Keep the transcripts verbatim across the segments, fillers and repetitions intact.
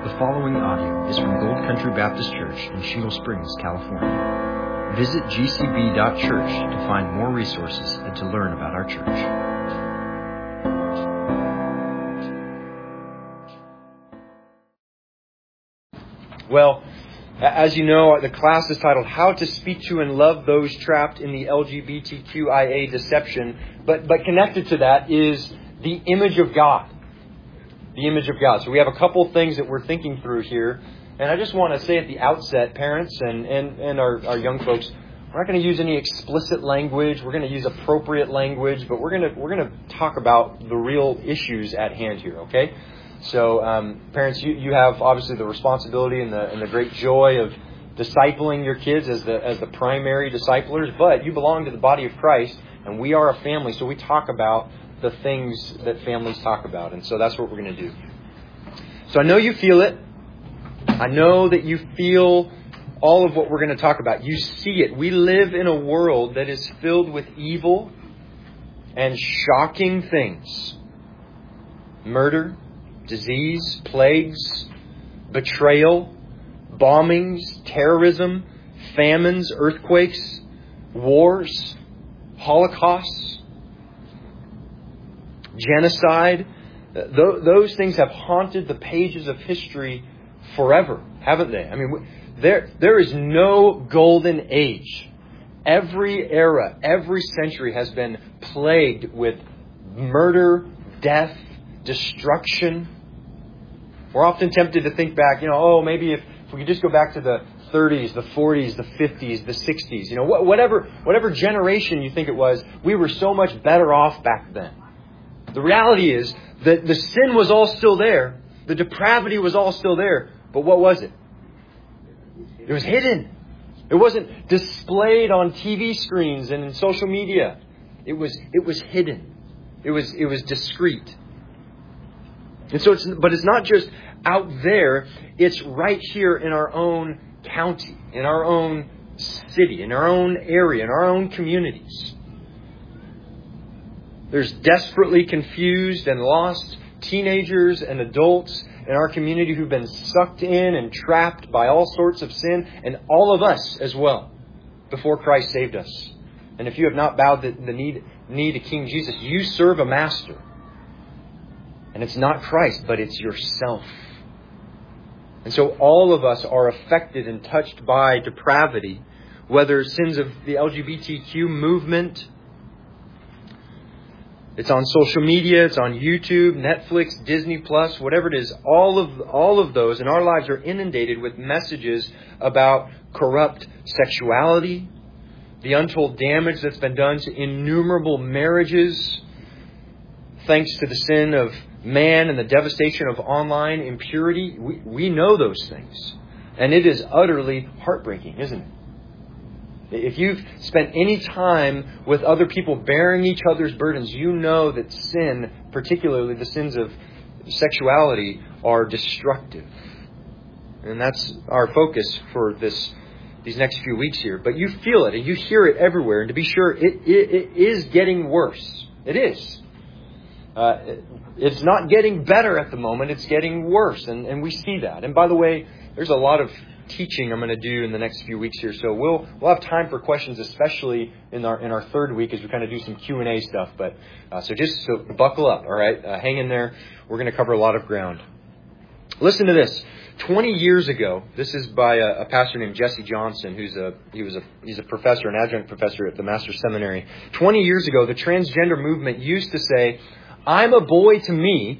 The following audio is from Gold Country Baptist Church in Shingle Springs, California. Visit g c b dot church to find more resources and to learn about our church. Well, as you know, the class is titled How to Speak to and Love Those Trapped in the L G B T Q I A Deception. But, but connected to that is the image of God. The image of God. So we have a couple things that we're thinking through here. And I just want to say at the outset, parents and, and, and our, our young folks, we're not going to use any explicit language. We're going to use appropriate language. But we're going to we're going to talk about the real issues at hand here, okay? So, um, parents, you, you have obviously the responsibility and the and the great joy of discipling your kids as the as the primary disciplers, but you belong to the body of Christ, and we are a family, so we talk about the things that families talk about, and so that's what we're going to do. So I know you feel it. I know that you feel all of what we're going to talk about. You see it. We live in a world that is filled with evil and shocking things. Murder, disease, plagues, betrayal, bombings, terrorism, famines, earthquakes, wars, holocausts, genocide. Th- those things have haunted the pages of history forever, haven't they? I mean, there there is no golden age. Every era, every century has been plagued with murder, death, destruction. We're often tempted to think back, you know, oh, maybe if, if we could just go back to the thirties, the forties, the fifties, the sixties, you know, wh- whatever whatever generation you think it was, we were so much better off back then. The reality is that the sin was all still there. The depravity was all still there. But what was it? It was hidden. It wasn't displayed on T V screens and in social media. It was it was hidden. It was it was discreet. And so it's but it's not just out there, it's right here in our own county, in our own city, in our own area, in our own communities. There's desperately confused and lost teenagers and adults in our community who've been sucked in and trapped by all sorts of sin, and all of us as well, before Christ saved us. And if you have not bowed the, the knee, knee to King Jesus, you serve a master. And it's not Christ, but it's yourself. And so all of us are affected and touched by depravity, whether sins of the L G B T Q movement. It's on social media, it's on YouTube, Netflix, Disney Plus, whatever it is. All of all of those in our lives are inundated with messages about corrupt sexuality, the untold damage that's been done to innumerable marriages, thanks to the sin of man and the devastation of online impurity. We, we know those things. And it is utterly heartbreaking, isn't it? If you've spent any time with other people bearing each other's burdens, you know that sin, particularly the sins of sexuality, are destructive. And that's our focus for this these next few weeks here. But you feel it and you hear it everywhere. And to be sure, it, it, it is getting worse. It is. Uh, it, it's not getting better at the moment. It's getting worse. And, and we see that. And by the way, there's a lot of teaching I'm going to do in the next few weeks here, so we'll we'll have time for questions, especially in our in our third week as we kind of do some Q and A stuff. But uh, so just so buckle up, all right? Uh, hang in there. We're going to cover a lot of ground. Listen to this. Twenty years ago, this is by a, a pastor named Jesse Johnson, who's a he was a he's a professor, an adjunct professor at the Master's Seminary. Twenty years ago, the transgender movement used to say, "I'm a boy to me,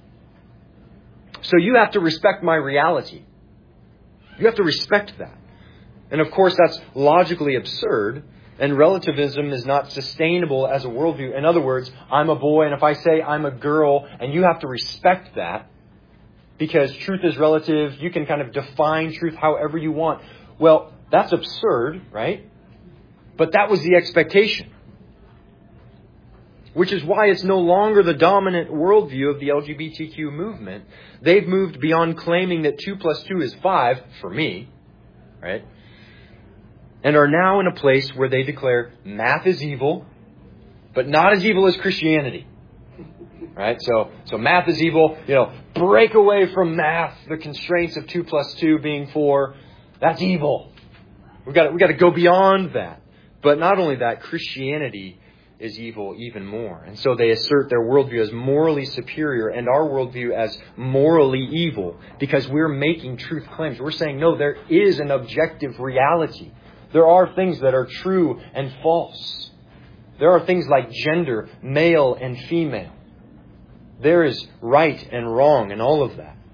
so you have to respect my reality." You have to respect that. And of course, that's logically absurd. And relativism is not sustainable as a worldview. In other words, I'm a boy, and if I say I'm a girl, and you have to respect that, because truth is relative, you can kind of define truth however you want. Well, that's absurd, right? But that was the expectation. Which is why it's no longer the dominant worldview of the L G B T Q movement. They've moved beyond claiming that two plus two is five, for me, right? And are now in a place where they declare math is evil, but not as evil as Christianity. Right? So, so math is evil. You know, break away from math, the constraints of two plus two being four. That's evil. We've got to, we've got to go beyond that. But not only that, Christianity is evil even more. And so they assert their worldview as morally superior and our worldview as morally evil because we're making truth claims. We're saying, no, there is an objective reality. There are things that are true and false. There are things like gender, male and female. There is right and wrong and all of that.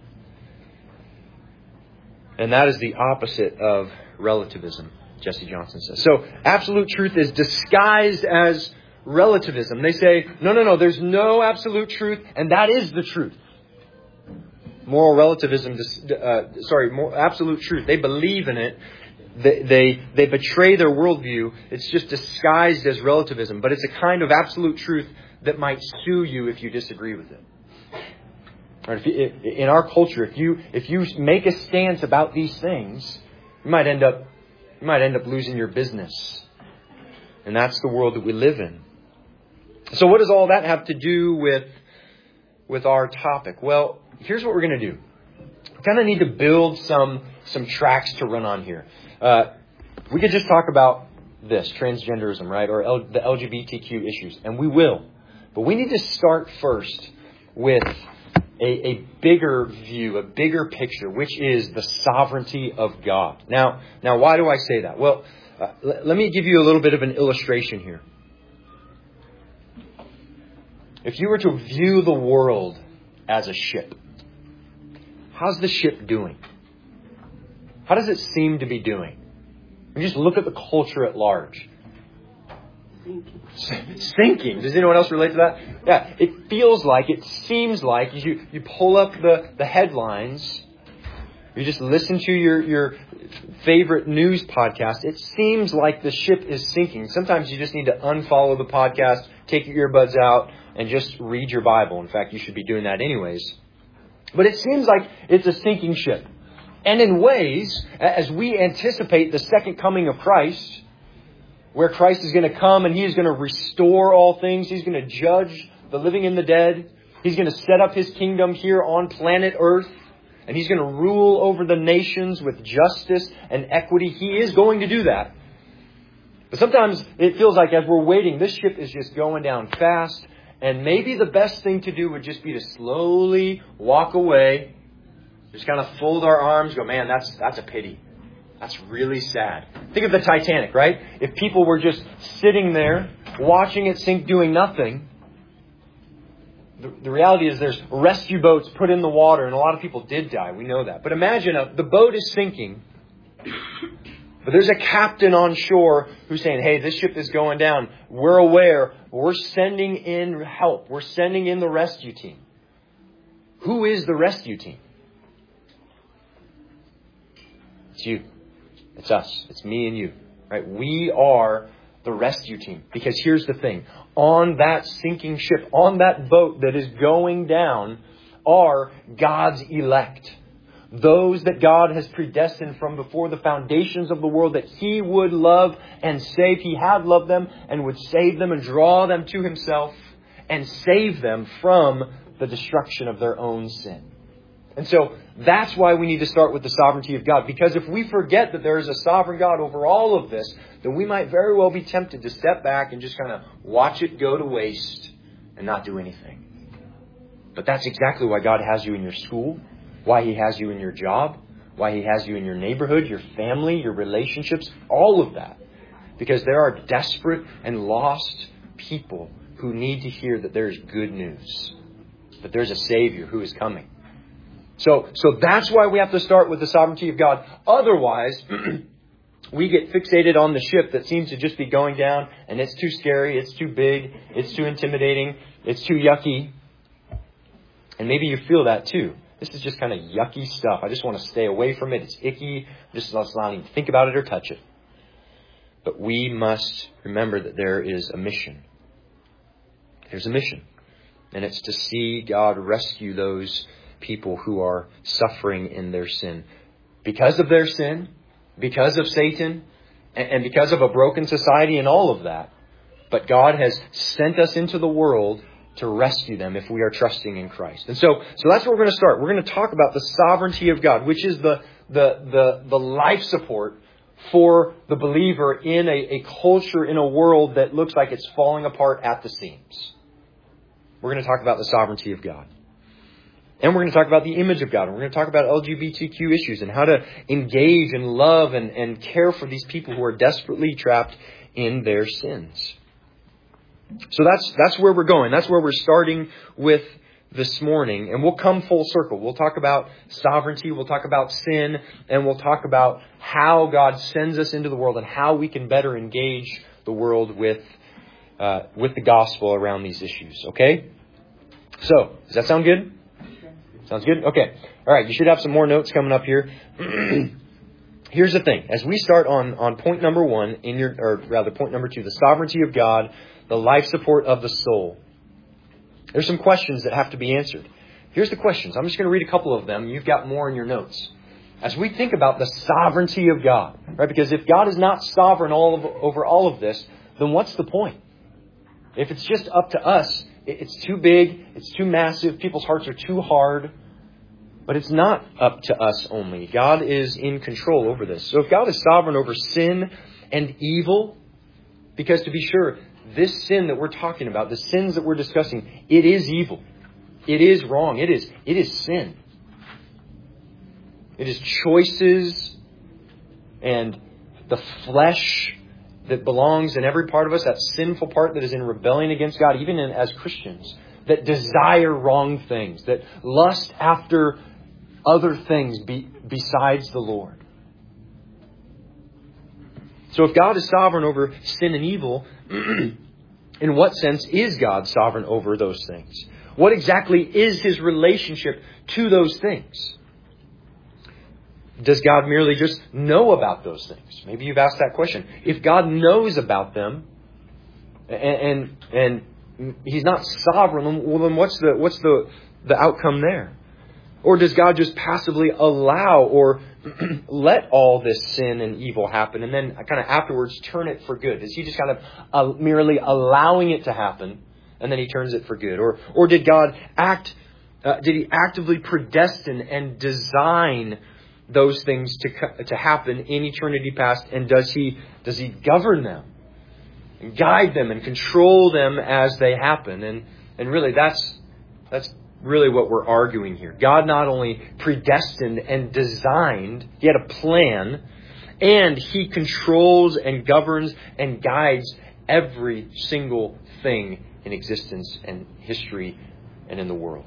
And that is the opposite of relativism, Jesse Johnson says. So absolute truth is disguised as relativism. They say, no, no, no, there's no absolute truth, and that is the truth. Moral relativism, uh, sorry, more absolute truth. They believe in it. They, they they betray their worldview. It's just disguised as relativism, but it's a kind of absolute truth that might sue you if you disagree with it. Or if you, in our culture, if you if you make a stance about these things, you might end up you might end up losing your business, and that's the world that we live in. So what does all that have to do with, with our topic? Well, here's what we're going to do. We kind of need to build some, some tracks to run on here. Uh, we could just talk about this, transgenderism, right? Or L, the L G B T Q issues. And we will. But we need to start first with a, a bigger view, a bigger picture, which is the sovereignty of God. Now, now why do I say that? Well, uh, l- let me give you a little bit of an illustration here. If you were to view the world as a ship, how's the ship doing? How does it seem to be doing? You just look at the culture at large. Sinking. Sinking. Does anyone else relate to that? Yeah, it feels like, it seems like, you, you pull up the, the headlines, you just listen to your, your favorite news podcast, it seems like the ship is sinking. Sometimes you just need to unfollow the podcast, take your earbuds out, and just read your Bible. In fact, you should be doing that anyways. But it seems like it's a sinking ship. And in ways, as we anticipate the second coming of Christ, where Christ is going to come and He is going to restore all things, He's going to judge the living and the dead, He's going to set up His kingdom here on planet Earth, and He's going to rule over the nations with justice and equity. He is going to do that. But sometimes it feels like as we're waiting, this ship is just going down fast. And maybe the best thing to do would just be to slowly walk away. Just kind of fold our arms, go, man, that's that's a pity. That's really sad. Think of the Titanic, right? If people were just sitting there, watching it sink, doing nothing. The, the reality is there's rescue boats put in the water, and a lot of people did die. We know that. But imagine a, the boat is sinking. But there's a captain on shore who's saying, hey, this ship is going down. We're aware. We're sending in help. We're sending in the rescue team. Who is the rescue team? It's you. It's us. It's me and you. Right? We are the rescue team. Because here's the thing. On that sinking ship, on that boat that is going down, are God's elect. Those that God has predestined from before the foundations of the world that He would love and save. He had loved them and would save them and draw them to Himself and save them from the destruction of their own sin. And so that's why we need to start with the sovereignty of God. Because if we forget that there is a sovereign God over all of this, then we might very well be tempted to step back and just kind of watch it go to waste and not do anything. But that's exactly why God has you in your school. Why He has you in your job, why He has you in your neighborhood, your family, your relationships, all of that. Because there are desperate and lost people who need to hear that there is good news, that there's a Savior who is coming. So, so that's why we have to start with the sovereignty of God. Otherwise, we get fixated on the ship that seems to just be going down, and it's too scary, it's too big, it's too intimidating, it's too yucky. And maybe you feel that too. This is just kind of yucky stuff. I just want to stay away from it. It's icky. Just let's not even think about it or touch it. But we must remember that there is a mission. There's a mission. And it's to see God rescue those people who are suffering in their sin. Because of their sin, because of Satan, and because of a broken society and all of that. But God has sent us into the world to rescue them if we are trusting in Christ. And so, so that's where we're going to start. We're going to talk about the sovereignty of God, which is the the the, the life support for the believer in a, a culture, in a world that looks like it's falling apart at the seams. We're going to talk about the sovereignty of God. And we're going to talk about the image of God. We're going to talk about L G B T Q issues and how to engage and love and, and care for these people who are desperately trapped in their sins. So that's that's where we're going. That's where we're starting with this morning. And we'll come full circle. We'll talk about sovereignty. We'll talk about sin. And we'll talk about how God sends us into the world and how we can better engage the world with uh, with the gospel around these issues. Okay? So, does that sound good? Sounds good? Okay. All right. You should have some more notes coming up here. Here's the thing. As we start on, on point number one, in your, or rather point number two, the sovereignty of God, the life support of the soul. There's some questions that have to be answered. Here's the questions. I'm just going to read a couple of them. You've got more in your notes. As we think about the sovereignty of God, right? Because if God is not sovereign all of, over all of this, then what's the point? If it's just up to us, it's too big, it's too massive, people's hearts are too hard. But it's not up to us only. God is in control over this. So if God is sovereign over sin and evil, because to be sure, this sin that we're talking about, the sins that we're discussing, it is evil. It is wrong. It is, it is sin. It is choices and the flesh that belongs in every part of us, that sinful part that is in rebellion against God, even in, as Christians, that desire wrong things, that lust after other things be, besides the Lord. So if God is sovereign over sin and evil, in what sense is God sovereign over those things? What exactly is His relationship to those things? Does God merely just know about those things? Maybe you've asked that question. If God knows about them and and, and He's not sovereign, well then what's the what's the, the outcome there? Or does God just passively allow or let all this sin and evil happen and then kind of afterwards turn it for good? Is He just kind of uh, merely allowing it to happen and then He turns it for good? Or or did God act, uh, did He actively predestine and design those things to to happen in eternity past? And does He does He govern them and guide them and control them as they happen? And and really that's that's really what we're arguing here. God not only predestined and designed, He had a plan, and He controls and governs and guides every single thing in existence and history and in the world.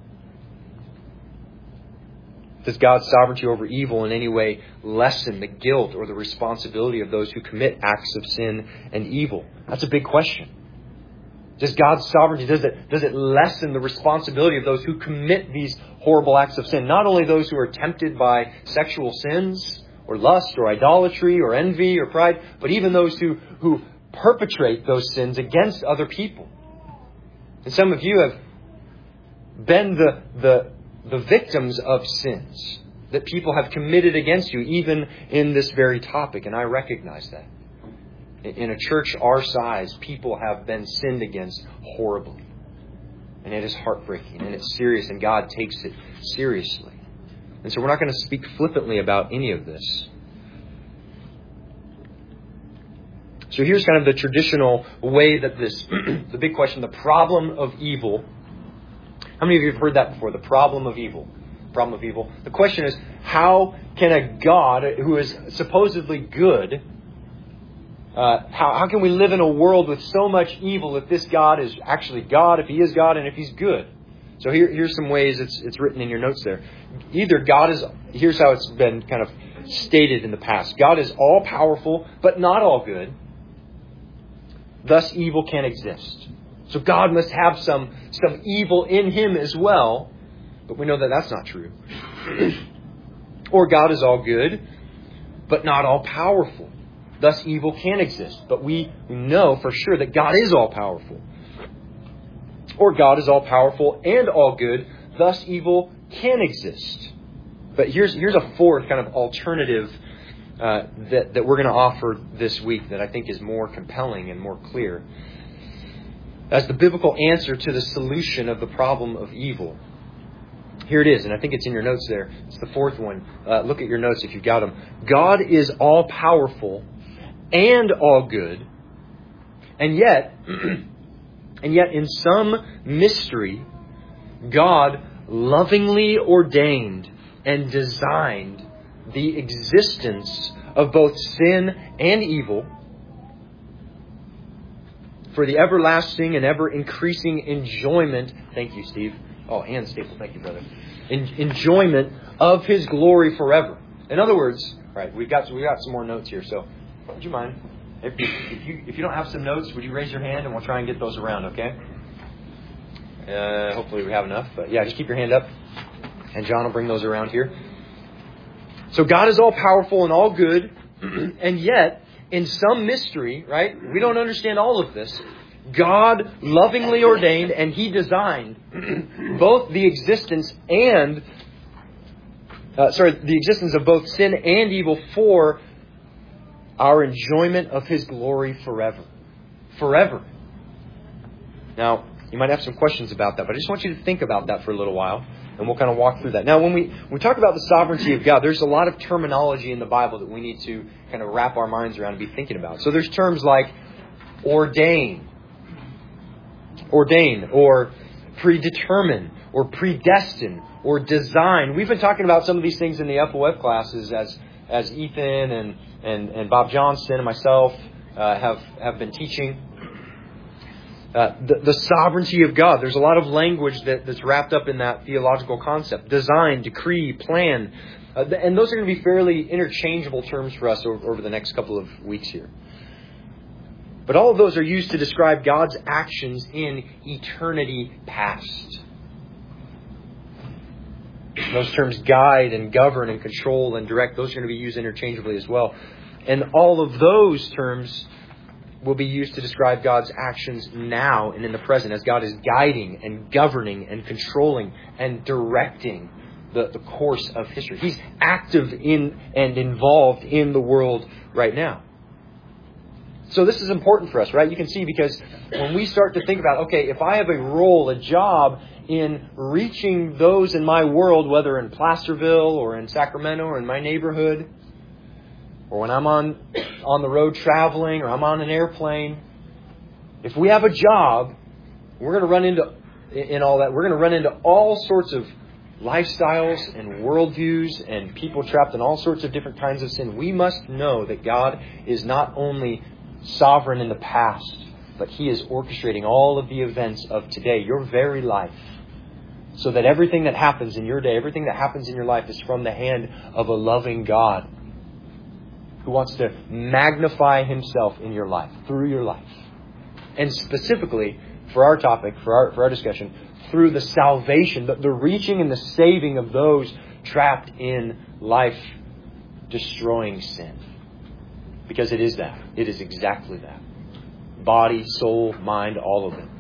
Does God's sovereignty over evil in any way lessen the guilt or the responsibility of those who commit acts of sin and evil? That's a big question. Does God's sovereignty, does it, does it lessen the responsibility of those who commit these horrible acts of sin? Not only those who are tempted by sexual sins or lust or idolatry or envy or pride, but even those who, who perpetrate those sins against other people. And some of you have been the, the, the victims of sins that people have committed against you, even in this very topic, and I recognize that. In a church our size, people have been sinned against horribly. And it is heartbreaking and it's serious, and God takes it seriously. And so we're not going to speak flippantly about any of this. So here's kind of the traditional way that this, the big question, the problem of evil. How many of you have heard that before? The problem of evil. Problem of evil. The question is, how can a God who is supposedly good, Uh, how, how can we live in a world with so much evil if this God is actually God, if He is God, and if He's good? So here, here's some ways it's, it's written in your notes there. Either God is, here's how it's been kind of stated in the past. God is all powerful, but not all good. Thus evil can exist. So God must have some, some evil in Him as well, but we know that that's not true. Or God is all good, but not all powerful. Thus evil can exist. But we know for sure that God is all powerful. Or God is all powerful and all good. Thus evil can exist. But here's here's a fourth kind of alternative uh, that, that we're going to offer this week that I think is more compelling and more clear. as the biblical answer to the solution of the problem of evil. Here it is, and I think it's in your notes there. It's the fourth one. Uh, look at your notes if you've got them. God is all-powerful and all good, and yet, and yet in some mystery, God lovingly ordained and designed the existence of both sin and evil for the everlasting and ever-increasing enjoyment. Thank you, Steve. Oh, and Staple. Thank you, brother. En- enjoyment of His glory forever. In other words, all right, we've got we got some more notes here. So, would you mind if, if you if you don't have some notes, would you raise your hand and we'll try and get those around? Okay. Uh, hopefully we have enough. But yeah, just keep your hand up, and John will bring those around here. So God is all powerful and all good, and yet in some mystery, right? We don't understand all of this. God lovingly ordained and He designed both the existence and, uh, sorry, the existence of both sin and evil for our enjoyment of His glory forever. Forever. Now, you might have some questions about that, but I just want you to think about that for a little while, and we'll kind of walk through that. Now, when we, when we talk about the sovereignty of God, there's a lot of terminology in the Bible that we need to kind of wrap our minds around and be thinking about. So there's terms like ordain, ordain, or predetermine, or predestine, or design. We've been talking about some of these things in the F O F classes as as Ethan and and, and Bob Johnston and myself uh, have have been teaching. Uh, the, the sovereignty of God. There's a lot of language that, that's wrapped up in that theological concept. Design, decree, plan. Uh, and those are going to be fairly interchangeable terms for us over, over the next couple of weeks here. But all of those are used to describe God's actions in eternity past. Those terms guide and govern and control and direct, those are going to be used interchangeably as well. And all of those terms will be used to describe God's actions now and in the present, as God is guiding and governing and controlling and directing the, the course of history. He's active in and involved in the world right now. So this is important for us, right? You can see, because when we start to think about, okay, if I have a role, a job in reaching those in my world, whether in Placerville or in Sacramento or in my neighborhood, or when I'm on on the road traveling, or I'm on an airplane, if we have a job, we're going to run into, in all that, we're going to run into all sorts of lifestyles and worldviews and people trapped in all sorts of different kinds of sin. We must know that God is not only sovereign in the past, but He is orchestrating all of the events of today, your very life, so that everything that happens in your day, everything that happens in your life is from the hand of a loving God who wants to magnify Himself in your life, through your life. And specifically, for our topic, for our for our discussion, through the salvation, the, the reaching and the saving of those trapped in life-destroying sin. Because it is that. It is exactly that. Body, soul, mind, all of it.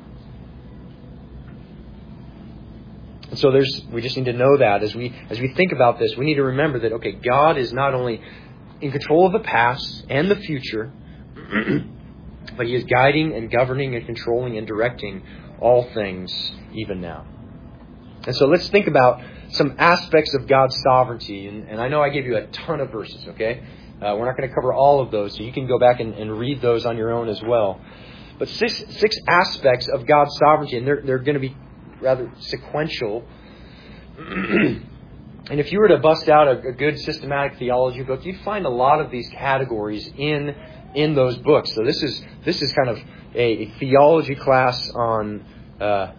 And so there's we just need to know that as we as we think about this, we need to remember that, okay, God is not only in control of the past and the future, but He is guiding and governing and controlling and directing all things even now. And so let's think about some aspects of God's sovereignty. And, and I know I gave you a ton of verses, okay? Uh, we're not going to cover all of those, so you can go back and, and read those on your own as well. But six six aspects of God's sovereignty, and they're, they're going to be rather sequential. And if you were to bust out a, a good systematic theology book, you'd find a lot of these categories in in those books. So this is this is kind of a, a theology class on uh,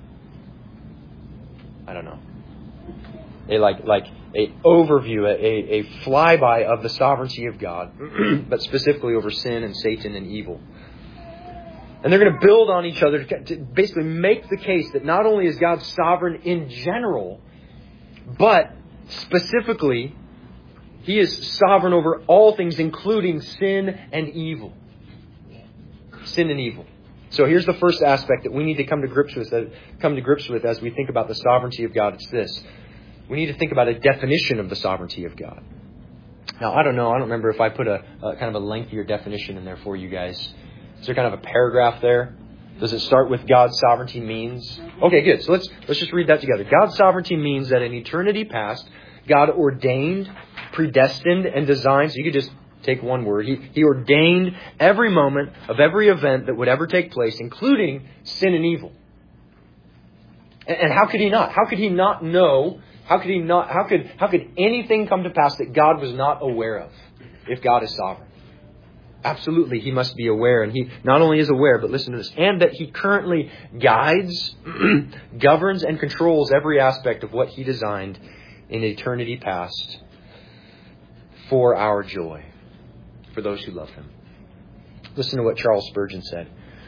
I don't know, a like like a overview, a, a flyby of the sovereignty of God, but specifically over sin and Satan and evil. And they're going to build on each other to basically make the case that not only is God sovereign in general, but specifically, He is sovereign over all things, including sin and evil. Sin and evil. So here's the first aspect that we need to come to grips with, uh, come to grips with as we think about the sovereignty of God. It's this. We need to think about a definition of the sovereignty of God. Now, I don't know. I don't remember if I put a, a kind of a lengthier definition in there for you guys. Is there kind of a paragraph there? Does it start with God's sovereignty means? Okay, good. So let's let's just read that together. God's sovereignty means that in eternity past, God ordained, predestined, and designed. So you could just take one word. He, he ordained every moment of every event that would ever take place, including sin and evil. And, and how could He not? How could He not know? How could He not? How could how could anything come to pass that God was not aware of? If God is sovereign. Absolutely, He must be aware. And He not only is aware, but listen to this, and that He currently guides, governs, and controls every aspect of what He designed in eternity past for our joy, for those who love Him. Listen to what Charles Spurgeon said.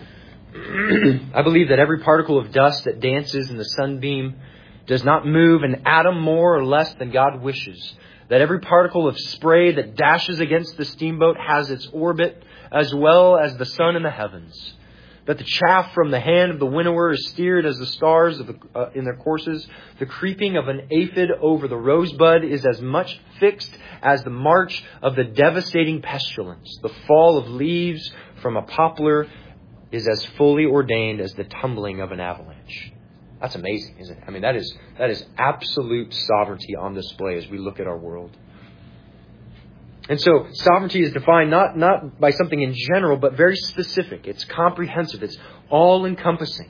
I believe that every particle of dust that dances in the sunbeam does not move an atom more or less than God wishes. That every particle of spray that dashes against the steamboat has its orbit, as well as the sun in the heavens. That the chaff from the hand of the winnower is steered as the stars of the, uh, in their courses. The creeping of an aphid over the rosebud is as much fixed as the march of the devastating pestilence. The fall of leaves from a poplar is as fully ordained as the tumbling of an avalanche. That's amazing, isn't it? I mean, that is that is absolute sovereignty on display as we look at our world. And so sovereignty is defined not, not by something in general, but very specific. It's comprehensive. It's all-encompassing.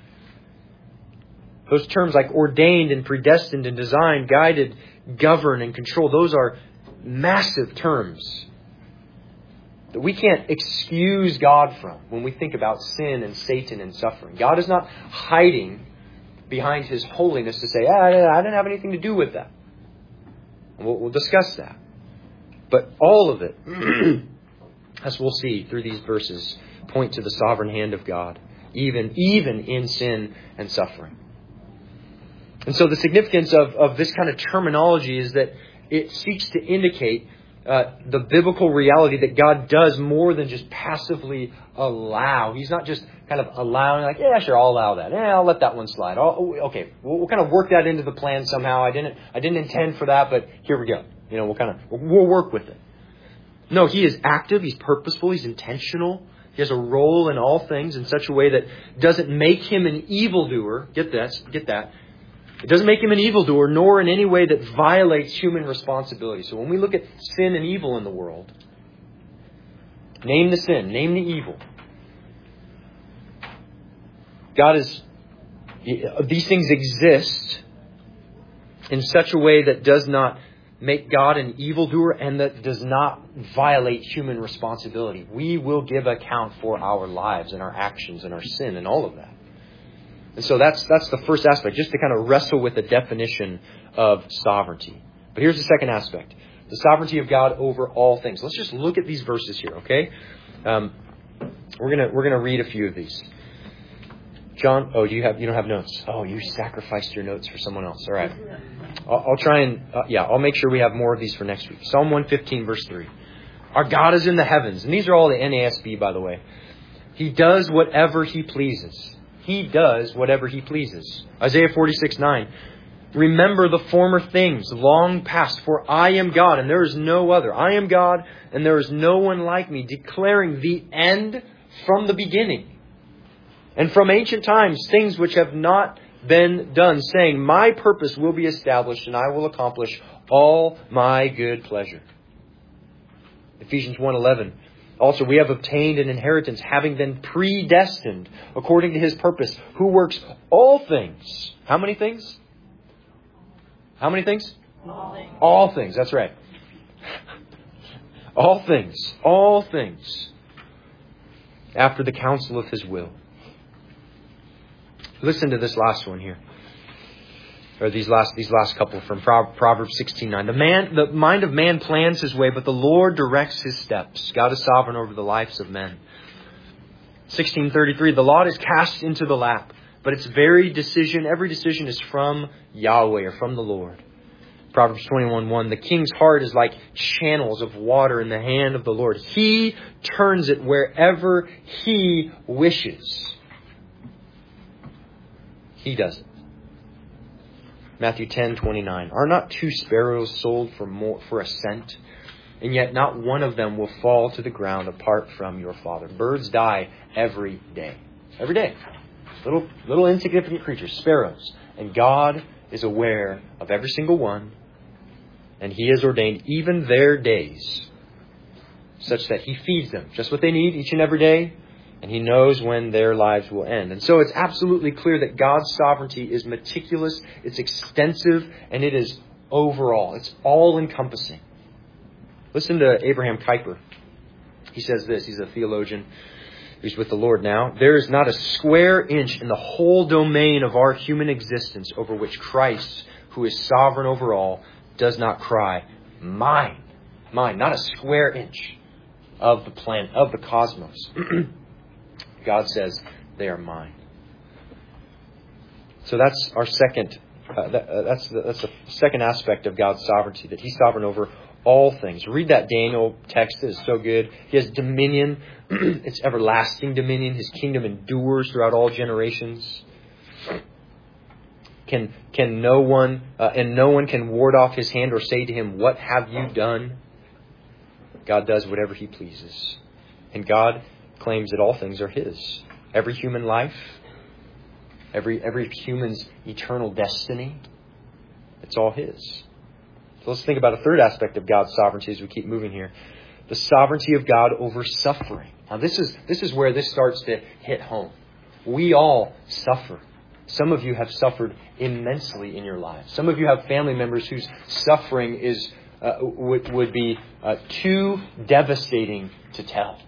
Those terms like ordained and predestined and designed, guided, govern, and control, those are massive terms that we can't excuse God from when we think about sin and Satan and suffering. God is not hiding behind His holiness to say, ah, I didn't have anything to do with that. We'll, we'll discuss that. But all of it, as we'll see through these verses, point to the sovereign hand of God, even, even in sin and suffering. And so the significance of, of this kind of terminology is that it seeks to indicate uh, the biblical reality that God does more than just passively allow. He's not just kind of allowing, like, yeah, sure, I'll allow that. Yeah, I'll let that one slide. I'll, okay, we'll, we'll kind of work that into the plan somehow. I didn't, I didn't intend for that, but here we go. You know, we'll kind of, we'll work with it. No, He is active. He's purposeful. He's intentional. He has a role in all things in such a way that doesn't make Him an evildoer. Get that? Get that? It doesn't make Him an evildoer, nor in any way that violates human responsibility. So when we look at sin and evil in the world, name the sin, name the evil. God is, these things exist in such a way that does not make God an evildoer and that does not violate human responsibility. We will give account for our lives and our actions and our sin and all of that. And so that's that's the first aspect, just to kind of wrestle with the definition of sovereignty. But here's the second aspect, the sovereignty of God over all things. Let's just look at these verses here, okay? Um, we're gonna we're gonna read a few of these. John, oh, do you have you don't have notes? Oh, you sacrificed your notes for someone else. All right, I'll, I'll try and uh, yeah, I'll make sure we have more of these for next week. Psalm one fifteen, verse three. Our God is in the heavens, and these are all the N A S B, by the way. He does whatever He pleases. He does whatever He pleases. Isaiah forty-six nine. Remember the former things long past, for I am God and there is no other. I am God and there is no one like me, declaring the end from the beginning. And from ancient times, things which have not been done, saying, my purpose will be established and I will accomplish all my good pleasure. Ephesians one eleven. Also, we have obtained an inheritance, having been predestined according to His purpose, who works all things. How many things? How many things? All things. All things, that's right. All things. All things. After the counsel of His will. Listen to this last one here. Or these last these last couple from Proverbs sixteen nine. The man the mind of man plans his way, but the Lord directs his steps. God is sovereign over the lives of men. sixteen thirty-three. The lot is cast into the lap, but its very decision, every decision is from Yahweh or from the Lord. Proverbs twenty-one one. The king's heart is like channels of water in the hand of the Lord. He turns it wherever He wishes. He does it. Matthew ten twenty-nine. Are not two sparrows sold for more, for a cent? And yet not one of them will fall to the ground apart from your Father. Birds die every day. Every day. Little, little insignificant creatures, sparrows. And God is aware of every single one. And He has ordained even their days such that He feeds them just what they need each and every day. And He knows when their lives will end. And so it's absolutely clear that God's sovereignty is meticulous, it's extensive, and it is overall. It's all-encompassing. Listen to Abraham Kuyper. He says this. He's a theologian. He's with the Lord now. There is not a square inch in the whole domain of our human existence over which Christ, who is sovereign over all, does not cry, mine, mine. Not a square inch of the planet, of the cosmos. God says, they are mine. So that's our second, uh, that, uh, that's, the, that's the second aspect of God's sovereignty, that He's sovereign over all things. Read that Daniel text. It is so good. He has dominion. It's everlasting dominion. His kingdom endures throughout all generations. Can can no one uh, and no one can ward off His hand or say to Him, what have you done? God does whatever He pleases. And God claims that all things are His. Every human life, every every human's eternal destiny, it's all His. So let's think about a third aspect of God's sovereignty as we keep moving here. The sovereignty of God over suffering. Now this is this is where this starts to hit home. We all suffer. Some of you have suffered immensely in your lives. Some of you have family members whose suffering is uh, would, would be uh, too devastating to tell.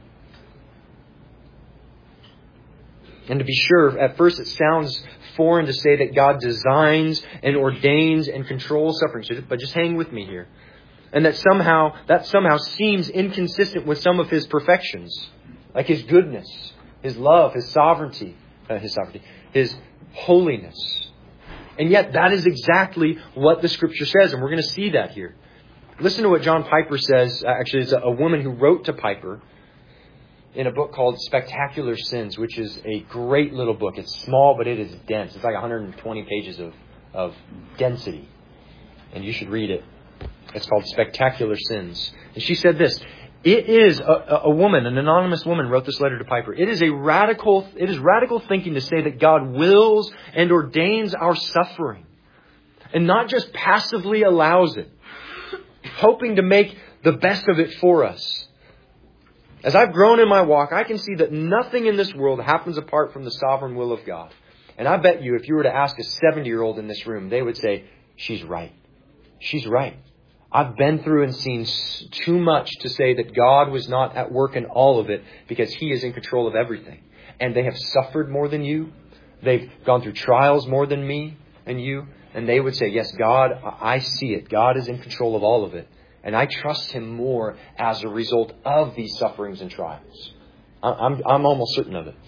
And to be sure, at first it sounds foreign to say that God designs and ordains and controls suffering. But just hang with me here. And that somehow that somehow seems inconsistent with some of His perfections. Like His goodness, His love, His sovereignty, uh, His sovereignty, His holiness. And yet that is exactly what the Scripture says. And we're going to see that here. Listen to what John Piper says. Actually, it's a woman who wrote to Piper in a book called Spectacular Sins, which is a great little book. It's small, but it is dense. It's like one hundred twenty pages of, of density. And you should read it. It's called Spectacular Sins. And she said this. It is a, a woman, an anonymous woman wrote this letter to Piper. It is a radical, it is radical thinking to say that God wills and ordains our suffering. And not just passively allows it, hoping to make the best of it for us. As I've grown in my walk, I can see that nothing in this world happens apart from the sovereign will of God. And I bet you, if you were to ask a seventy-year-old in this room, they would say, she's right. She's right. I've been through and seen too much to say that God was not at work in all of it, because He is in control of everything. And they have suffered more than you. They've gone through trials more than me and you. And they would say, yes, God, I see it. God is in control of all of it. And I trust Him more as a result of these sufferings and trials. I'm, I'm almost certain of it.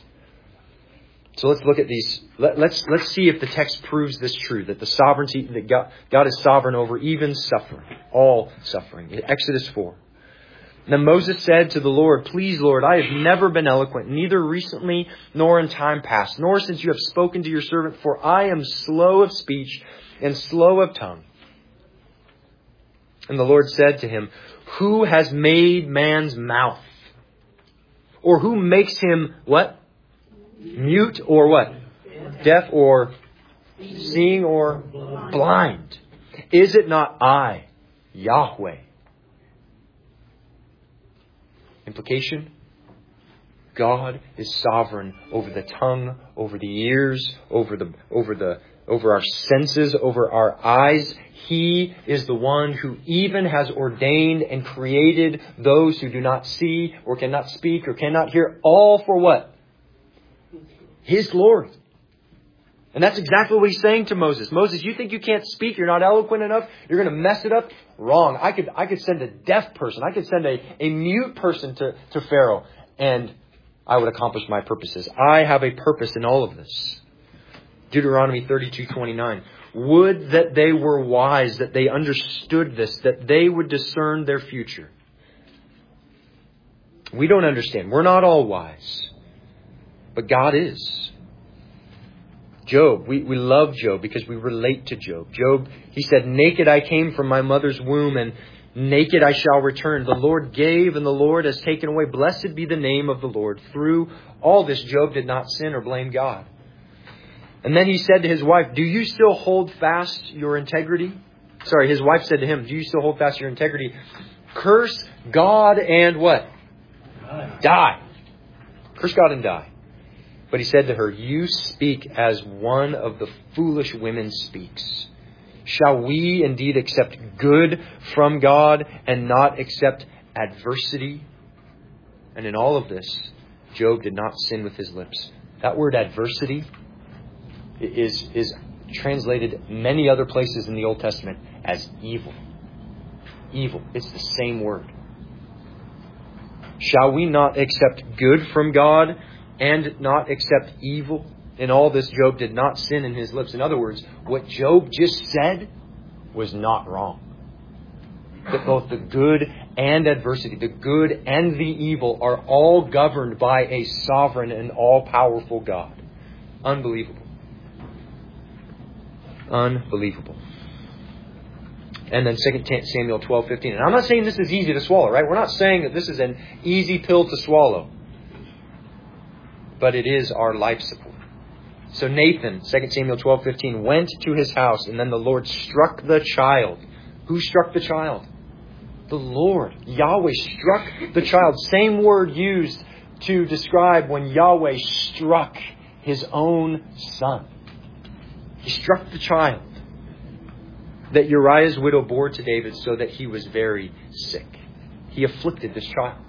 So let's look at these. Let, let's let's see if the text proves this true, that the sovereignty, that God, God is sovereign over even suffering, all suffering. In Exodus four. Then Moses said to the Lord, please, Lord, I have never been eloquent, neither recently nor in time past, nor since you have spoken to your servant, for I am slow of speech and slow of tongue. And the Lord said to him, who has made man's mouth? Or who makes him what? Mute or what? Deaf or seeing or blind? Is it not I, Yahweh? Implication? God is sovereign over the tongue, over the ears, over the over the over our senses, over our eyes. He is the one who even has ordained and created those who do not see or cannot speak or cannot hear, all for what? His glory. And that's exactly what He's saying to Moses. Moses, you think you can't speak? You're not eloquent enough? You're going to mess it up? Wrong. I could I could send a deaf person. I could send a, a mute person to, to Pharaoh, and I would accomplish my purposes. I have a purpose in all of this. Deuteronomy thirty-two twenty-nine. Would that they were wise, that they understood this, that they would discern their future. We don't understand. We're not all wise. But God is. Job, we, we love Job because we relate to Job. Job, he said, naked I came from my mother's womb, and Naked I shall return. The Lord gave and the Lord has taken away. Blessed be the name of the Lord. Through all this, Job did not sin or blame God. And then he said to his wife, do you still hold fast your integrity? Sorry, his wife said to him, do you still hold fast your integrity? Curse God and what? Die. Die. Curse God and die. But he said to her, you speak as one of the foolish women speaks. Shall we indeed accept good from God and not accept adversity? And in all of this, Job did not sin with his lips. That word adversity is, is translated many other places in the Old Testament as evil. Evil. It's the same word. Shall we not accept good from God and not accept evil? In all this, Job did not sin in his lips. In other words, what Job just said was not wrong. That both the good and adversity, the good and the evil, are all governed by a sovereign and all-powerful God. Unbelievable. Unbelievable. And then Second Samuel twelve fifteen. And I'm not saying this is easy to swallow, right? We're not saying that this is an easy pill to swallow. But it is our life support. So Nathan, Second Samuel twelve fifteen, went to his house, and then the Lord struck the child. Who struck the child? The Lord. Yahweh struck the child. Same word used to describe when Yahweh struck His own son. He struck the child that Uriah's widow bore to David so that he was very sick. He afflicted this child.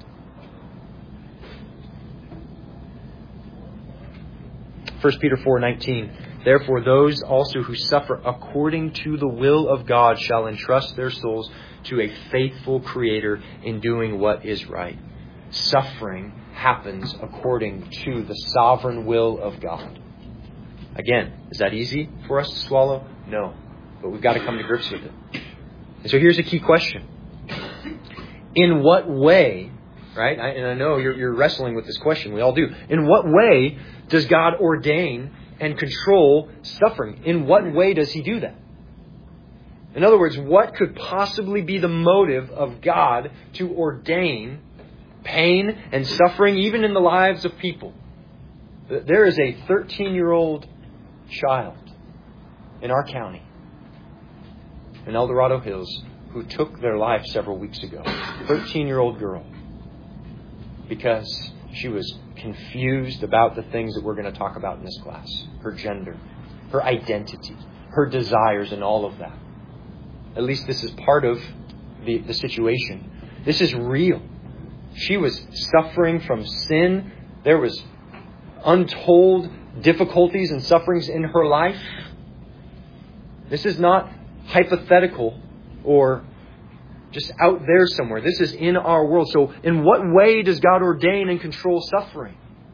First Peter four nineteen. Therefore, those also who suffer according to the will of God shall entrust their souls to a faithful Creator in doing what is right. Suffering happens according to the sovereign will of God. Again, is that easy for us to swallow? No. But we've got to come to grips with it. And so here's a key question. In what way, right? And I know you're, you're wrestling with this question. We all do. In what way does God ordain and control suffering? In what way does He do that? In other words, what could possibly be the motive of God to ordain pain and suffering even in the lives of people? There is a thirteen-year-old child in our county, in El Dorado Hills, who took their life several weeks ago. thirteen-year-old girl. Because she was confused about the things that we're going to talk about in this class. Her gender, her identity, her desires, and all of that. At least this is part of the, the situation. This is real. She was suffering from sin. There was untold difficulties and sufferings in her life. This is not hypothetical or just out there somewhere. This is in our world. So in what way does God ordain and control suffering?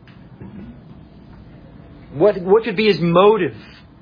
What, what could be His motive?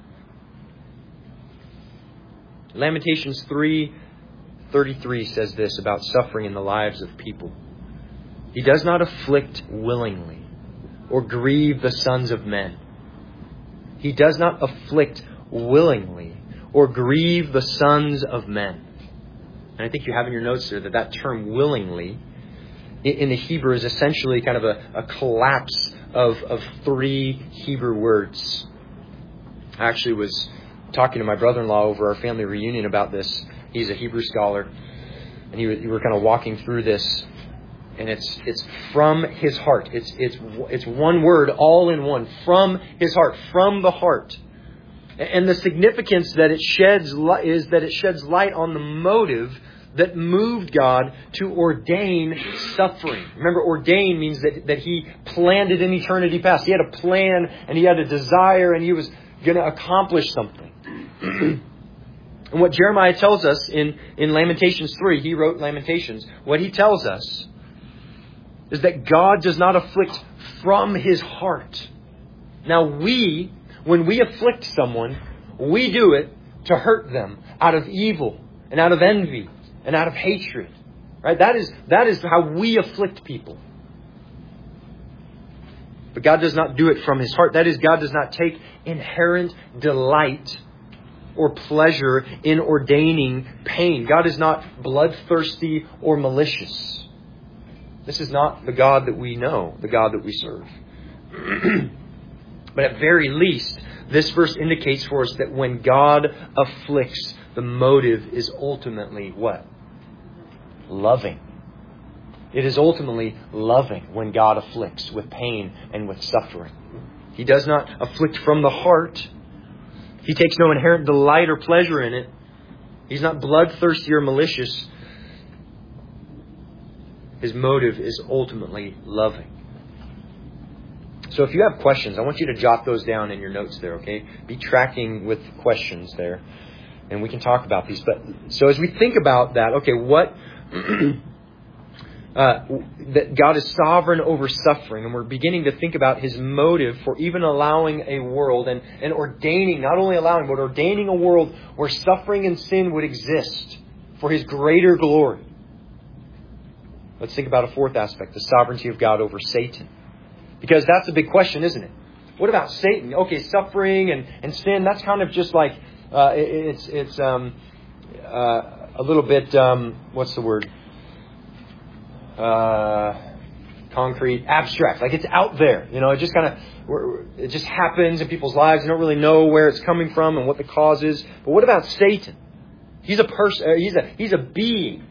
Lamentations three thirty-three says this about suffering in the lives of people. He does not afflict willingly or grieve the sons of men. He does not afflict willingly or grieve the sons of men. And I think you have in your notes there that that term willingly in the Hebrew is essentially kind of a, a collapse of, of three Hebrew words. I actually was talking to my brother-in-law over our family reunion about this. He's a Hebrew scholar. And he, we were kind of walking through this. And it's it's from his heart. It's it's it's one word all in one. From his heart. From the heart. And the significance that it sheds is that it sheds light on the motive that moved God to ordain suffering. Remember, ordain means that, that He planned it in eternity past. He had a plan and He had a desire and He was going to accomplish something. And what Jeremiah tells us in, in Lamentations three, he wrote Lamentations, what he tells us is that God does not afflict from His heart. Now we, when we afflict someone, we do it to hurt them out of evil and out of envy and out of hatred. Right? That is, that is how we afflict people. But God does not do it from His heart. That is, God does not take inherent delight or pleasure in ordaining pain. God is not bloodthirsty or malicious. This is not the God that we know, the God that we serve. But at very least, this verse indicates for us that when God afflicts, the motive is ultimately what? Loving. It is ultimately loving when God afflicts with pain and with suffering. He does not afflict from the heart. He takes no inherent delight or pleasure in it. He's not bloodthirsty or malicious. His motive is ultimately loving. So if you have questions, I want you to jot those down in your notes there, okay? Be tracking with questions there. And we can talk about these. But so as we think about that, okay, what... Uh, that God is sovereign over suffering, and we're beginning to think about His motive for even allowing a world and, and ordaining, not only allowing, but ordaining a world where suffering and sin would exist for His greater glory. Let's think about a fourth aspect, the sovereignty of God over Satan. Because that's a big question, isn't it? What about Satan? Okay, suffering and, and sin, that's kind of just like, uh, it, it's, it's um, uh, a little bit, um, what's the word? Uh, concrete, abstract, like it's out there. You know, it just kind of, it just happens in people's lives. You don't really know where it's coming from and what the cause is. But what about Satan? He's a person. He's a he's a being.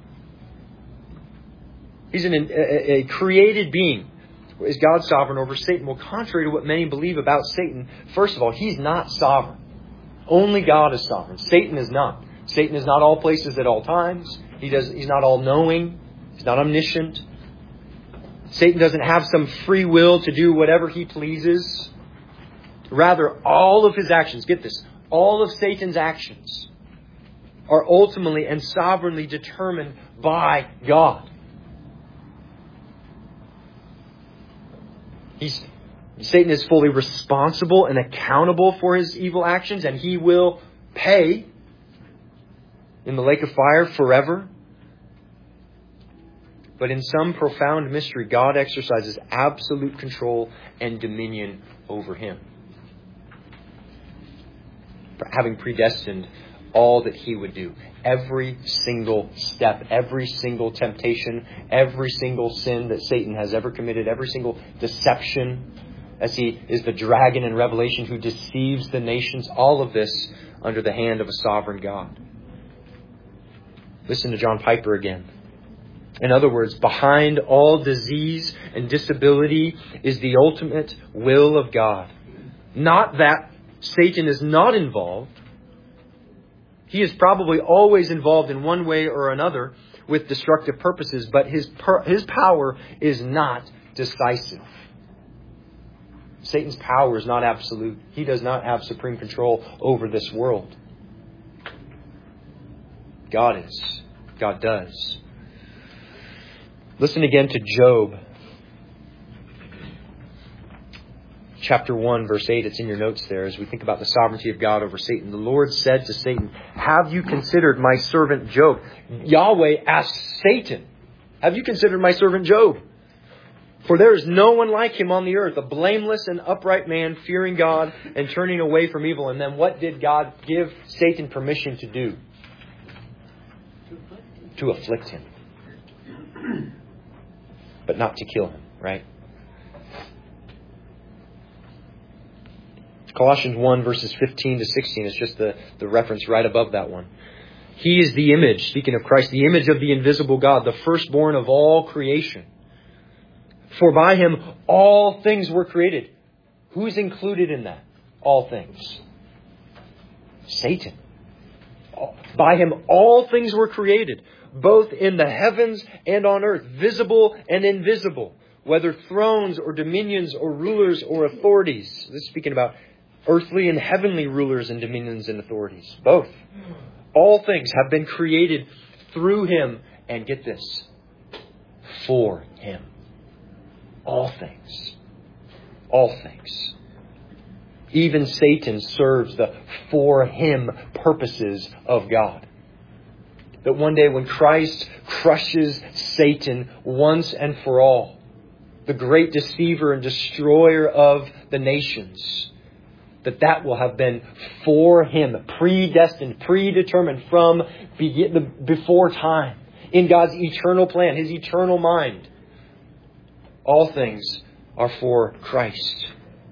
He's an, a, a created being. Is God sovereign over Satan? Well, contrary to what many believe about Satan, first of all, he's not sovereign. Only God is sovereign. Satan is not. Satan is not all places at all times. He does. He's not all knowing. He's not omniscient. Satan doesn't have some free will to do whatever he pleases. Rather, all of his actions, get this, all of Satan's actions are ultimately and sovereignly determined by God. He's, Satan is fully responsible and accountable for his evil actions, and he will pay in the lake of fire forever. But in some profound mystery, God exercises absolute control and dominion over him, having predestined all that he would do. Every single step, every single temptation, every single sin that Satan has ever committed, every single deception, as he is the dragon in Revelation who deceives the nations, all of this under the hand of a sovereign God. Listen to John Piper again. In other words, behind all disease and disability is the ultimate will of God. Not that Satan is not involved. He is probably always involved in one way or another with destructive purposes, but his per- his power is not decisive. Satan's power is not absolute. He does not have supreme control over this world. God is. God does. Listen again to Job. Chapter one, verse eight. It's in your notes there as we think about the sovereignty of God over Satan. The Lord said to Satan, "Have you considered my servant Job?" Yahweh asked Satan, "Have you considered my servant Job? For there is no one like him on the earth, a blameless and upright man, fearing God and turning away from evil." And then what did God give Satan permission to do? To afflict him. But not to kill him, right? Colossians one, verses fifteen to sixteen is just the, the reference right above that one. He is the image, speaking of Christ, the image of the invisible God, the firstborn of all creation. For by him all things were created. Who's included in that? All things. Satan. By him all things were created, both in the heavens and on earth, visible and invisible, whether thrones or dominions or rulers or authorities. This is speaking about earthly and heavenly rulers and dominions and authorities. Both. All things have been created through him. And get this, for him. All things. All things. Even Satan serves the for him purposes of God. That one day when Christ crushes Satan once and for all, the great deceiver and destroyer of the nations, that that will have been for Him, predestined, predetermined from before time, in God's eternal plan, His eternal mind. All things are for Christ.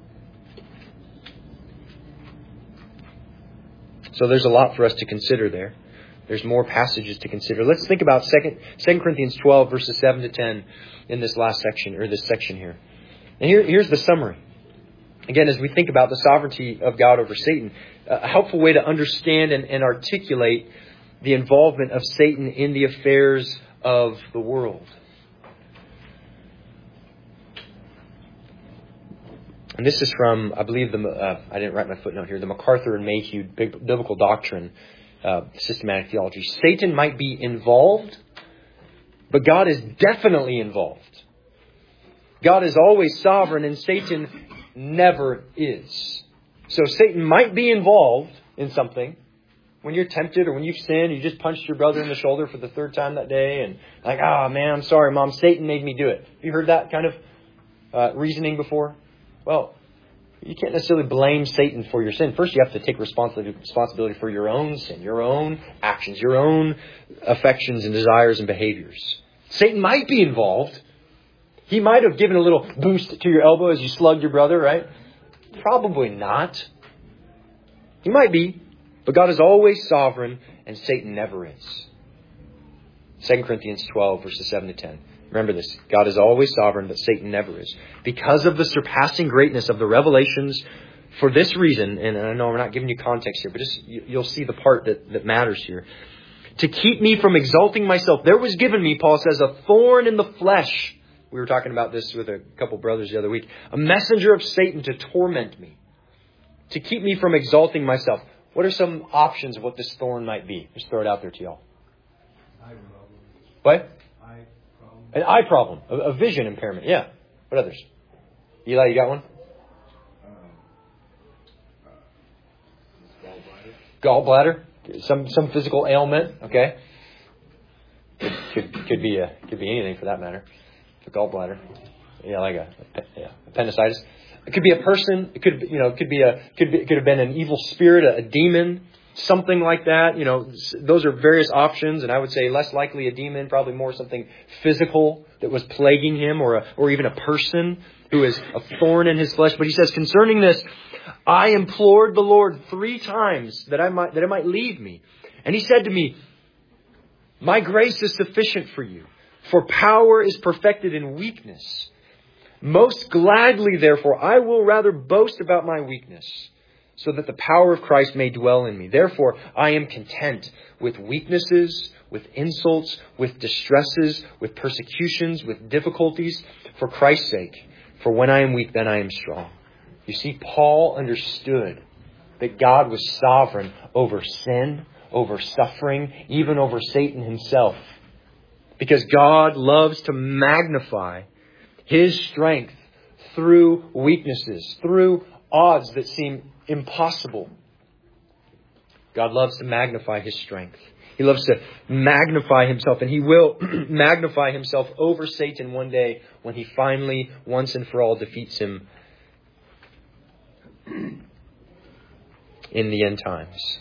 So there's a lot for us to consider there. There's more passages to consider. Let's think about Second Corinthians twelve, verses seven to ten in this last section, or this section here. And here, here's the summary. Again, as we think about the sovereignty of God over Satan, a helpful way to understand and, and articulate the involvement of Satan in the affairs of the world. And this is from, I believe, the uh, I didn't write my footnote here, the MacArthur and Mayhew Biblical Doctrine, uh, Systematic Theology. Satan might be involved, but God is definitely involved. God is always sovereign, and Satan never is. So Satan might be involved in something. When you're tempted or when you've sinned, you just punched your brother in the shoulder for the third time that day, and like, oh man, I'm sorry, Mom, Satan made me do it. Have you heard that kind of uh, reasoning before? Well, you can't necessarily blame Satan for your sin. First, you have to take responsibility responsibility for your own sin, your own actions, your own affections and desires and behaviors. Satan might be involved. He might have given a little boost to your elbow as you slugged your brother, right? Probably not. He might be, but God is always sovereign and Satan never is. Second Corinthians twelve, verses seven to ten. Remember this. God is always sovereign, but Satan never is. Because of the surpassing greatness of the revelations, for this reason, and I know we're not giving you context here, but just you'll see the part that, that matters here. To keep me from exalting myself, there was given me, Paul says, a thorn in the flesh. We were talking about this with a couple brothers the other week. A messenger of Satan to torment me. To keep me from exalting myself. What are some options of what this thorn might be? Just throw it out there to y'all. Eye problem. What? Eye problem. An eye problem. A, a vision impairment. Yeah. What others? Eli, you got one? Um, uh, gallbladder. Gallbladder? Some some physical ailment. Okay. Could, could, could be a, could be anything for that matter. A gallbladder. Yeah, like a, yeah, appendicitis. It could be a person. It could, you know, it could be a, could be, it could have been an evil spirit, a, a demon, something like that. You know, those are various options. And I would say less likely a demon, probably more something physical that was plaguing him, or a, or even a person who is a thorn in his flesh. But he says, concerning this, I implored the Lord three times that I might, that it might leave me. And He said to me, my grace is sufficient for you, for power is perfected in weakness. Most gladly, therefore, I will rather boast about my weakness, so that the power of Christ may dwell in me. Therefore, I am content with weaknesses, with insults, with distresses, with persecutions, with difficulties, for Christ's sake. For when I am weak, then I am strong. You see, Paul understood that God was sovereign over sin, over suffering, even over Satan himself. Because God loves to magnify His strength through weaknesses, through odds that seem impossible. God loves to magnify His strength. He loves to magnify Himself, and He will magnify Himself over Satan one day when He finally, once and for all, defeats him in the end times.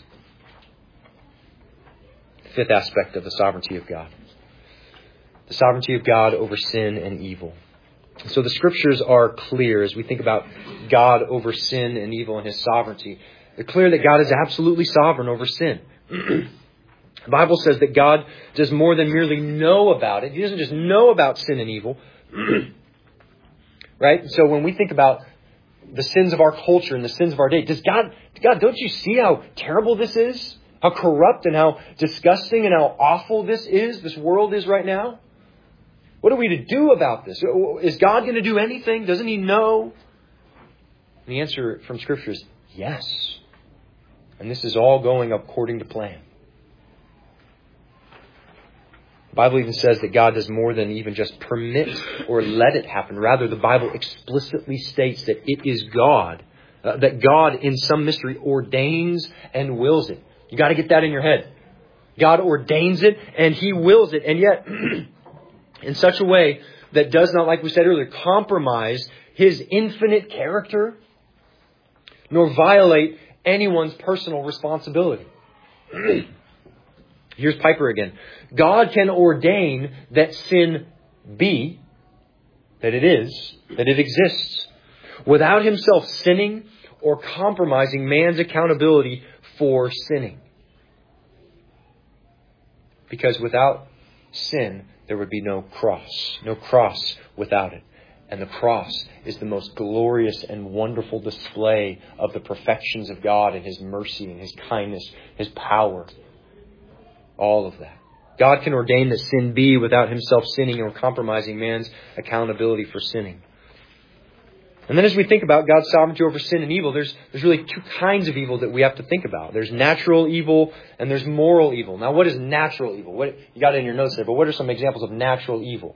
Fifth aspect of the sovereignty of God. The sovereignty of God over sin and evil. So the Scriptures are clear as we think about God over sin and evil and His sovereignty. They're clear that God is absolutely sovereign over sin. The Bible says that God does more than merely know about it. He doesn't just know about sin and evil. Right? So when we think about the sins of our culture and the sins of our day, does God, God, don't you see how terrible this is? How corrupt and how disgusting and how awful this is, this world is right now? What are we to do about this? Is God going to do anything? Doesn't He know? And the answer from Scripture is yes. And this is all going according to plan. The Bible even says that God does more than even just permit or let it happen. Rather, the Bible explicitly states that it is God, uh, that God in some mystery ordains and wills it. You got to get that in your head. God ordains it and He wills it. And yet, in such a way that does not, like we said earlier, compromise His infinite character. nor violate anyone's personal responsibility. Here's Piper again. God can ordain that sin be, that it is, that it exists, without himself sinning or compromising man's accountability for sinning. Because without sin, there would be no cross. No cross without it. And the cross is the most glorious and wonderful display of the perfections of God and His mercy and His kindness, His power. All of that. God can ordain that sin be without himself sinning or compromising man's accountability for sinning. And then as we think about God's sovereignty over sin and evil, there's, there's really two kinds of evil that we have to think about. There's natural evil and there's moral evil. Now, what is natural evil? What, you got it in your notes there, but what are some examples of natural evil?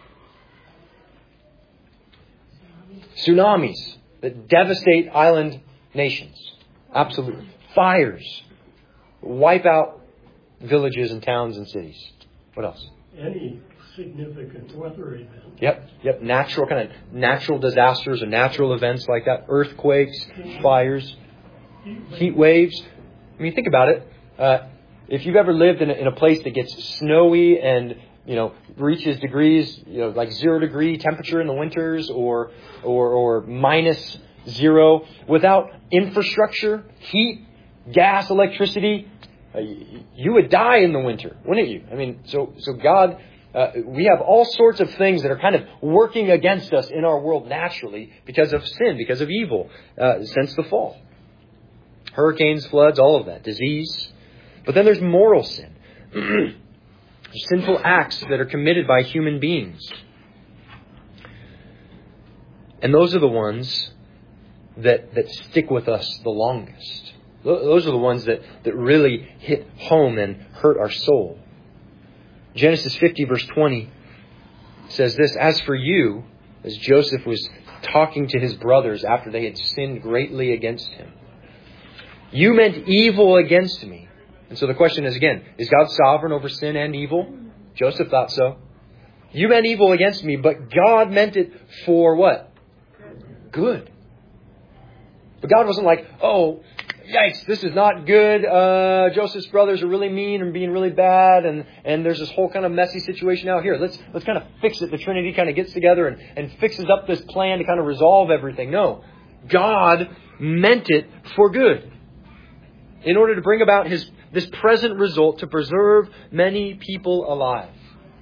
Tsunamis that devastate island nations. Absolutely. Fires. Wipe out villages and towns and cities. What else? Any significant weather event. Yep, yep. Natural kind of natural disasters or natural events like that. Earthquakes, fires, heat waves. I mean, think about it. Uh, if you've ever lived in a, in a place that gets snowy and, you know, reaches degrees, you know, like zero degree temperature in the winters or or, or minus zero, without infrastructure, heat, gas, electricity, uh, you would die in the winter, wouldn't you? I mean, so so God, uh, we have all sorts of things that are kind of working against us in our world naturally because of sin, because of evil, uh, since the fall. Hurricanes, floods, all of that, disease. But then there's moral sin. Sinful acts that are committed by human beings. And those are the ones that, that stick with us the longest. Those are the ones that, that really hit home and hurt our soul. Genesis fifty verse twenty says this, "As for you," as Joseph was talking to his brothers after they had sinned greatly against him, "you meant evil against me." And so the question is again, is God sovereign over sin and evil? Joseph thought so. "You meant evil against me, but God meant it for what? Good." But God wasn't like, oh, yikes, this is not good. Uh, Joseph's brothers are really mean and being really bad. And, and there's this whole kind of messy situation out here. Let's let's kind of fix it. The Trinity kind of gets together and, and fixes up this plan to kind of resolve everything. No, God meant it for good. In order to bring about his this present result to preserve many people alive.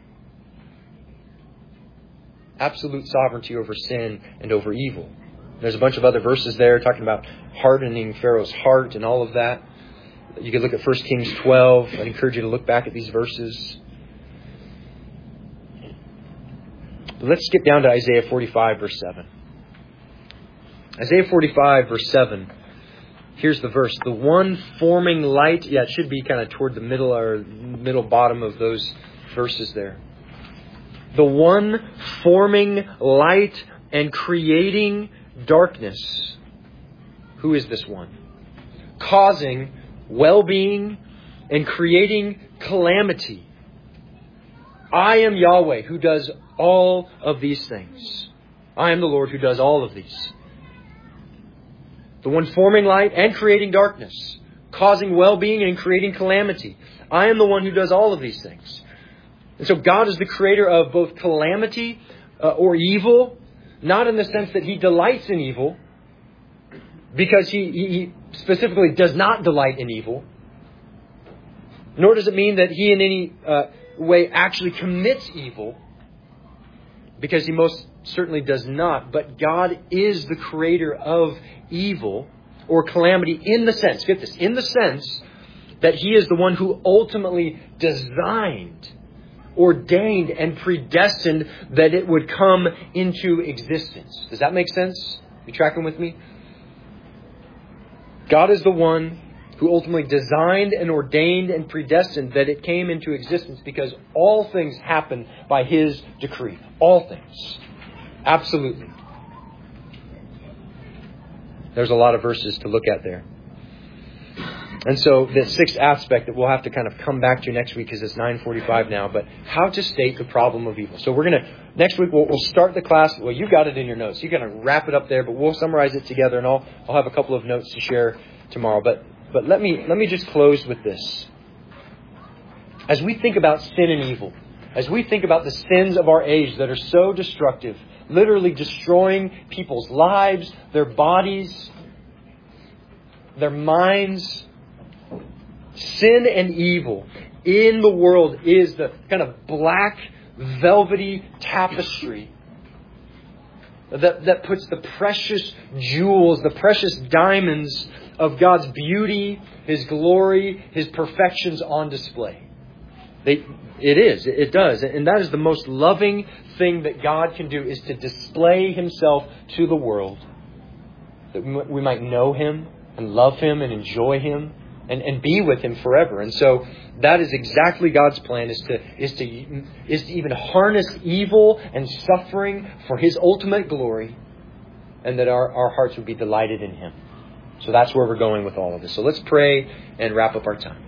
Absolute sovereignty over sin and over evil. There's a bunch of other verses there talking about hardening Pharaoh's heart and all of that. You could look at First Kings twelve. I'd encourage you to look back at these verses. But let's skip down to Isaiah forty-five, verse seven. Isaiah forty-five, verse seven. Here's the verse. "The one forming light," yeah, it should be kind of toward the middle or middle bottom of those verses there. "The one forming light and creating darkness." Who is this one? "Causing well-being and creating calamity. I am Yahweh who does all of these things." I am the Lord who does all of these. The one forming light and creating darkness, causing well-being and creating calamity. I am the one who does all of these things. And so God is the creator of both calamity uh, or evil, not in the sense that He delights in evil, because he, he specifically does not delight in evil, nor does it mean that He in any uh, way actually commits evil, because He most certainly does not. But God is the creator of evil or calamity in the sense, get this, in the sense that He is the one who ultimately designed, ordained, and predestined that it would come into existence. Does that make sense? You tracking with me? God is the one who ultimately designed and ordained and predestined that it came into existence, because all things happen by His decree. All things. Absolutely. There's a lot of verses to look at there. And so the sixth aspect that we'll have to kind of come back to next week, because it's nine forty-five now, but how to state the problem of evil. So we're going to, next week we'll, we'll start the class. Well, you got it in your notes. You're going to wrap it up there, but we'll summarize it together, and I'll, I'll have a couple of notes to share tomorrow. But but let me let me just close with this. As we think about sin and evil, as we think about the sins of our age that are so destructive, literally destroying people's lives, their bodies, their minds, sin and evil in the world is the kind of black, velvety tapestry that, that puts the precious jewels, the precious diamonds of God's beauty, His glory, His perfections on display. They, it is. It does. And that is the most loving thing that God can do, is to display Himself to the world, that we might know Him and love Him and enjoy Him. And, and be with Him forever. And so that is exactly God's plan, is to is to is to even harness evil and suffering for His ultimate glory, and that our, our hearts would be delighted in Him. So that's where we're going with all of this. So let's pray and wrap up our time.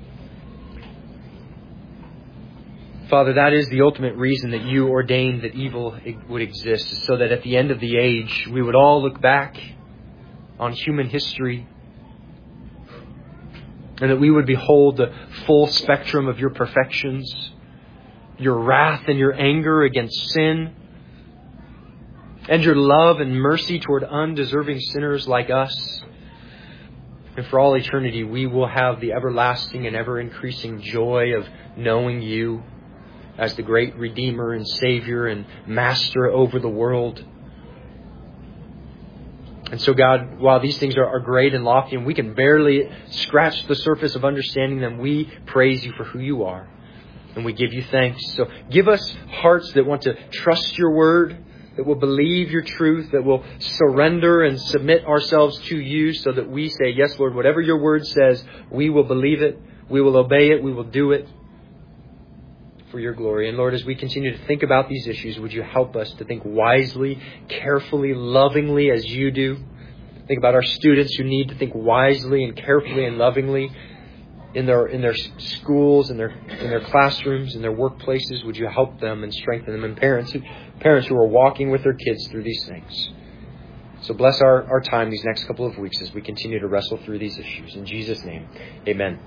Father, that is the ultimate reason that You ordained that evil would exist, is so that at the end of the age we would all look back on human history, and that we would behold the full spectrum of Your perfections, Your wrath and Your anger against sin, and Your love and mercy toward undeserving sinners like us. And for all eternity, we will have the everlasting and ever-increasing joy of knowing You as the great Redeemer and Savior and Master over the world. And so, God, while these things are, are great and lofty, and we can barely scratch the surface of understanding them, we praise You for who You are. And we give You thanks. So give us hearts that want to trust Your word, that will believe Your truth, that will surrender and submit ourselves to You, so that we say, yes, Lord, whatever Your word says, we will believe it, we will obey it, we will do it for Your glory. And Lord, as we continue to think about these issues, would You help us to think wisely, carefully, lovingly as You do. Think about our students who need to think wisely and carefully and lovingly in their in their schools, in their in their classrooms, in their workplaces. Would You help them and strengthen them? And parents who, parents who are walking with their kids through these things. So bless our, our time these next couple of weeks as we continue to wrestle through these issues. In Jesus' name, amen.